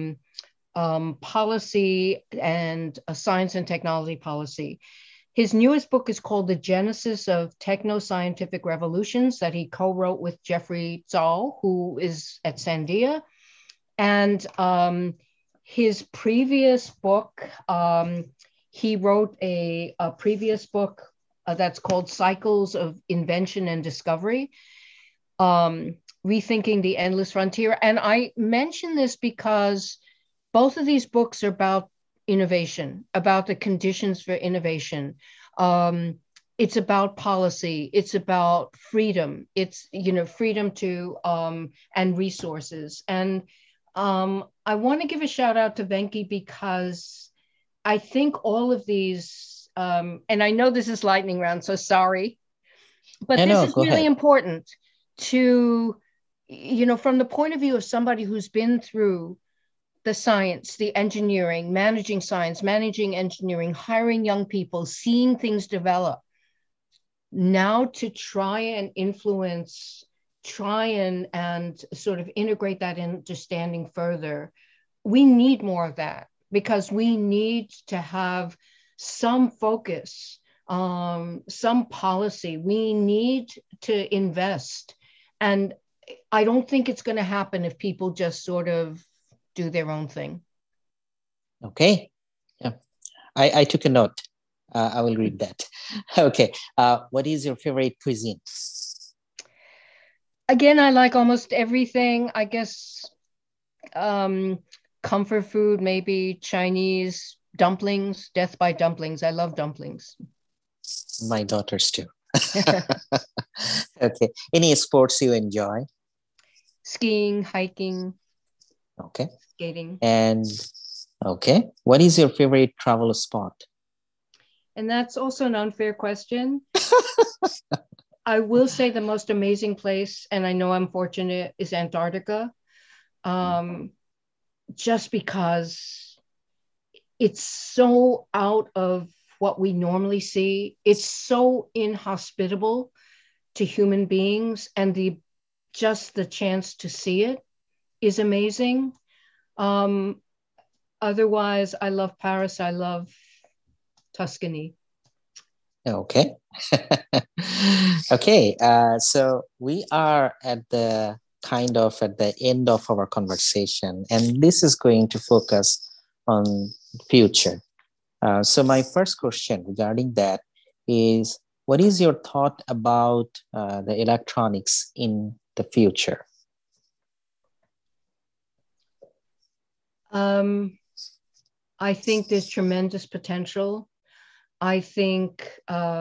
policy and science and technology policy. His newest book is called The Genesis of Techno-Scientific Revolutions that he co-wrote with Jeffrey Zoll, who is at Sandia. And his previous book, he wrote a previous book that's called Cycles of Invention and Discovery, Rethinking the Endless Frontier. And I mention this because both of these books are about innovation, about the conditions for innovation. It's about policy. It's about freedom. It's, freedom to and resources. And I want to give a shout out to Venki because I think all of these, and I know this is lightning round, so sorry, but this is really important to, from the point of view of somebody who's been through the science, the engineering, managing science, managing engineering, hiring young people, seeing things develop. Now to try and influence, and sort of integrate that understanding further, we need more of that. Because we need to have some focus, some policy. We need to invest. And I don't think it's going to happen if people just sort of do their own thing. Okay. Yeah. I took a note. I will read that. Okay. What is your favorite cuisine? Again, I like almost everything. I guess comfort food, maybe Chinese dumplings, death by dumplings. I love dumplings. My daughters too. Okay. Any sports you enjoy? Skiing, hiking. Okay. Skating. And okay. What is your favorite travel spot? And that's also an unfair question. I will say the most amazing place, and I know I'm fortunate, is Antarctica. Just because it's so out of what we normally see. It's so inhospitable to human beings, and the chance to see it is amazing. Otherwise, I love Paris. I love Tuscany. Okay. Okay. So we are at the end of our conversation, and this is going to focus on future. So my first question regarding that is, what is your thought about the electronics in the future? I think there's tremendous potential. I think,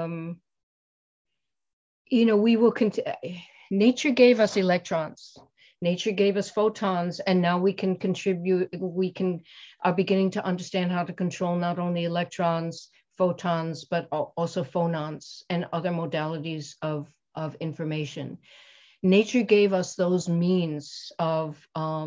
we will nature gave us electrons. Nature gave us photons, and now we can contribute, are beginning to understand how to control not only electrons, photons, but also phonons and other modalities of information. Nature gave us those means of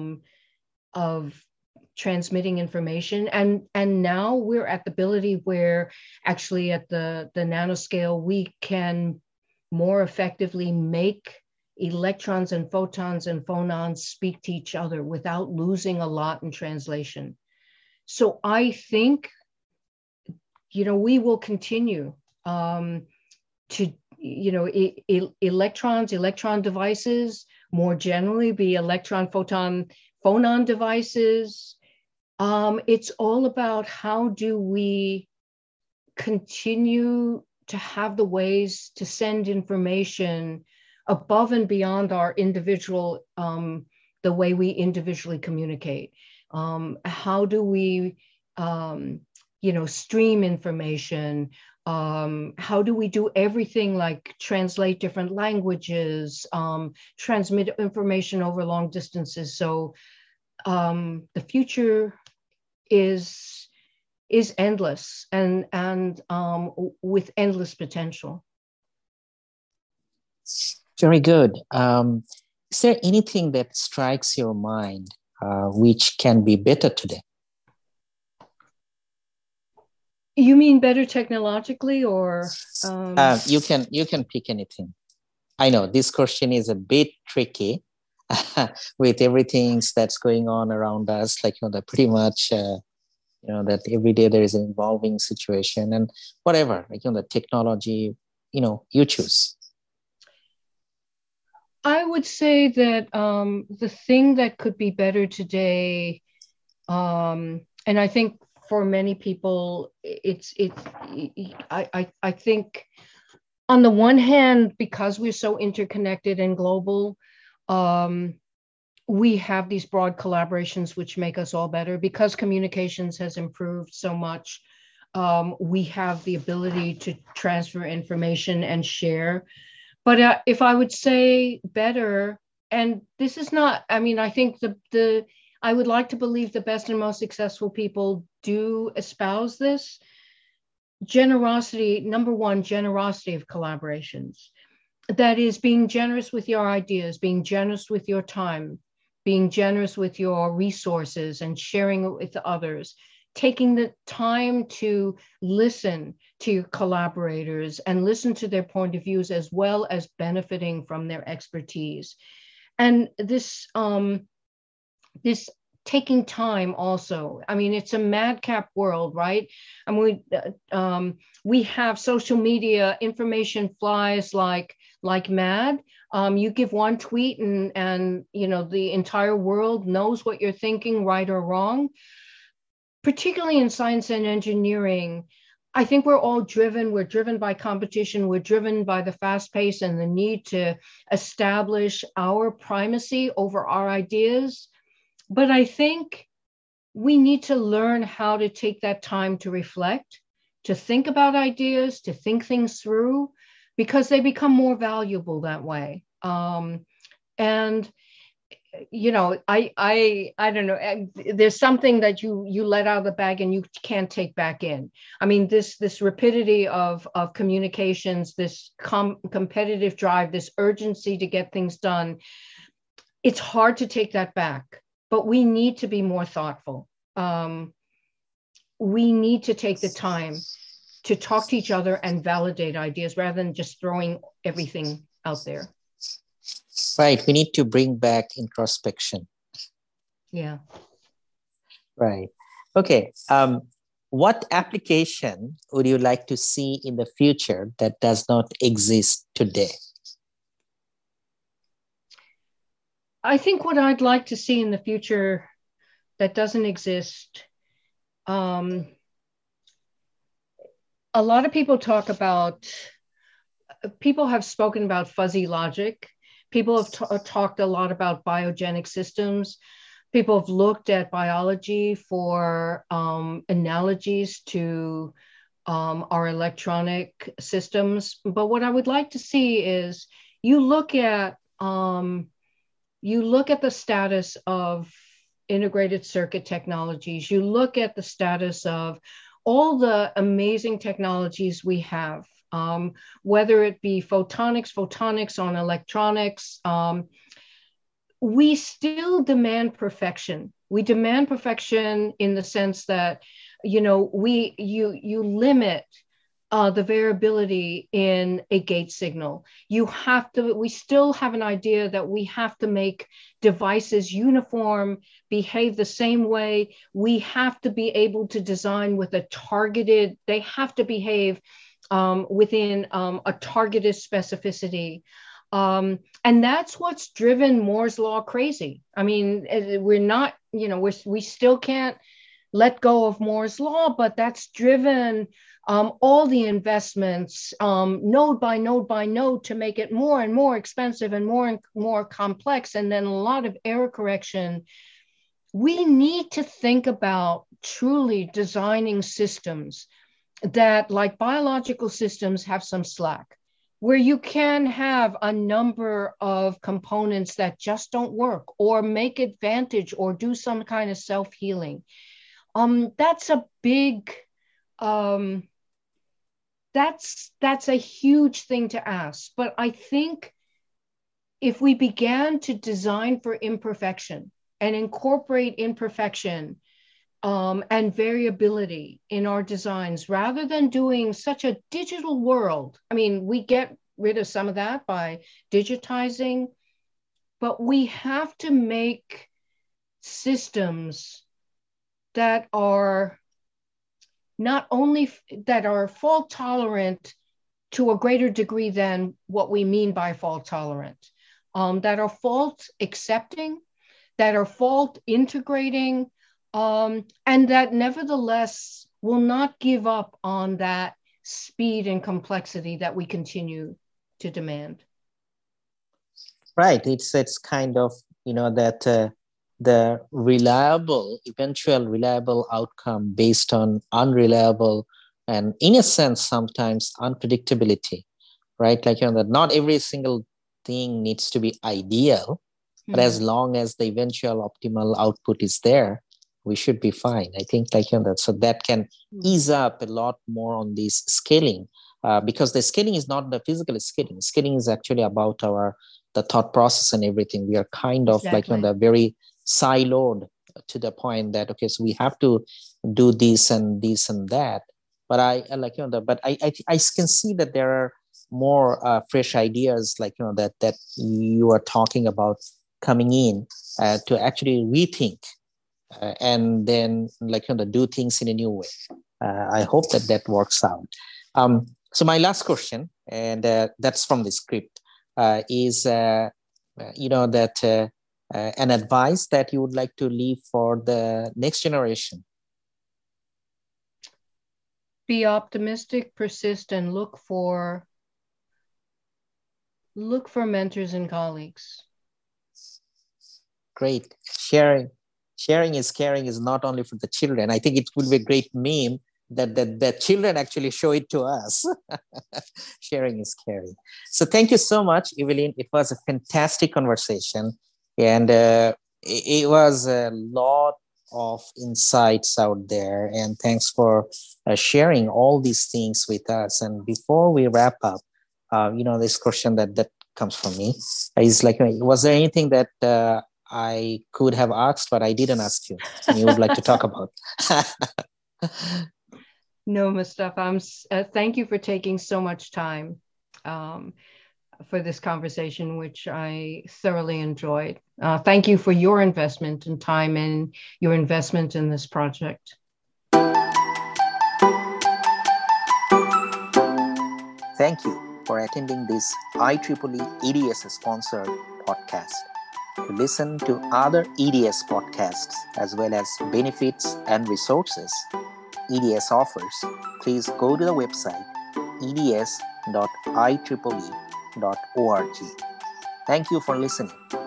transmitting information, and now we're at the ability where actually at the nanoscale we can more effectively make electrons and photons and phonons speak to each other without losing a lot in translation. So I think, we will continue to, electron devices more generally be electron, photon, phonon devices. It's all about how do we continue to have the ways to send information above and beyond our individual, the way we individually communicate. How do we, stream information? How do we do everything like translate different languages, transmit information over long distances? So the future is endless and with endless potential. Very good. Is there anything that strikes your mind which can be better today? You mean better technologically, or you can pick anything. I know this question is a bit tricky with everything that's going on around us, like that pretty much that every day there is an evolving situation and whatever, like the technology, you choose. I would say that the thing that could be better today, and I think for many people, I think on the one hand, because we're so interconnected and global, we have these broad collaborations which make us all better. Because communications has improved so much, we have the ability to transfer information and share. But if I would say better, and this is not, I think I would like to believe the best and most successful people do espouse this. Generosity, number one, generosity of collaborations. That is being generous with your ideas, being generous with your time, being generous with your resources and sharing it with others, taking the time to listen to your collaborators and listen to their point of views as well as benefiting from their expertise. And this taking time also. It's a madcap world, right? We have social media, information flies like mad. You give one tweet and the entire world knows what you're thinking, right or wrong. Particularly in science and engineering, I think we're all driven. We're driven by competition. We're driven by the fast pace and the need to establish our primacy over our ideas. But I think we need to learn how to take that time to reflect, to think about ideas, to think things through, because they become more valuable that way. And I don't know. There's something that you let out of the bag and you can't take back in. This rapidity of communications, this competitive drive, this urgency to get things done. It's hard to take that back, but we need to be more thoughtful. We need to take the time to talk to each other and validate ideas rather than just throwing everything out there. Right. We need to bring back introspection. Yeah. Right. Okay. what application would you like to see in the future that does not exist today? I think what I'd like to see in the future that doesn't exist, a lot of people have spoken about fuzzy logic. People have talked a lot about biogenic systems. People have looked at biology for analogies to our electronic systems. But what I would like to see is you look at the status of integrated circuit technologies. You look at the status of all the amazing technologies we have, whether it be photonics on electronics. We still demand perfection. We demand perfection in the sense that, you limit the variability in a gate signal. We still have an idea that we have to make devices uniform, behave the same way. We have to be able to design with they have to behave within a targeted specificity. And that's what's driven Moore's law crazy. I mean, we're not, we still can't let go of Moore's law, but that's driven all the investments node by node by node to make it more and more expensive and more complex, and then a lot of error correction. We need to think about truly designing systems that, like biological systems, have some slack, where you can have a number of components that just don't work or make advantage or do some kind of self-healing. That's a big, that's a huge thing to ask. But I think if we began to design for imperfection and incorporate imperfection and variability in our designs, rather than doing such a digital world. I mean, we get rid of some of that by digitizing, but we have to make systems that are not only that are fault tolerant to a greater degree than what we mean by fault tolerant, that are fault accepting, that are fault integrating, and that nevertheless will not give up on that speed and complexity that we continue to demand. Right. It's kind of, that the eventual reliable outcome based on unreliable and, in a sense, sometimes unpredictability, right? Like, that not every single thing needs to be ideal, but as long as the eventual optimal output is there, we should be fine. I think that, so that can ease up a lot more on this scaling, because the scaling is not the physical scaling. Scaling is actually about the thought process and everything. We are kind of the very siloed to the point that, okay, so we have to do this and this and that. But I can see that there are more fresh ideas that you are talking about coming in to actually rethink and then do things in a new way. I hope that works out. So my last question, and that's from the script, is an advice that you would like to leave for the next generation. Be optimistic, persist, and look for mentors and colleagues. Great. Sharing is caring is not only for the children. I think it would be a great meme that children actually show it to us. Sharing is caring. So thank you so much, Evelyn. It was a fantastic conversation. And it was a lot of insights out there. And thanks for sharing all these things with us. And before we wrap up, this question that comes from me is was there anything that I could have asked, but I didn't ask you, and you would like to talk about? No, Mustafa, thank you for taking so much time for this conversation, which I thoroughly enjoyed. Thank you for your investment in time and your investment in this project. Thank you for attending this IEEE EDS-sponsored podcast. To listen to other EDS podcasts as well as benefits and resources EDS offers, please go to the website eds.ieee.org. Thank you for listening.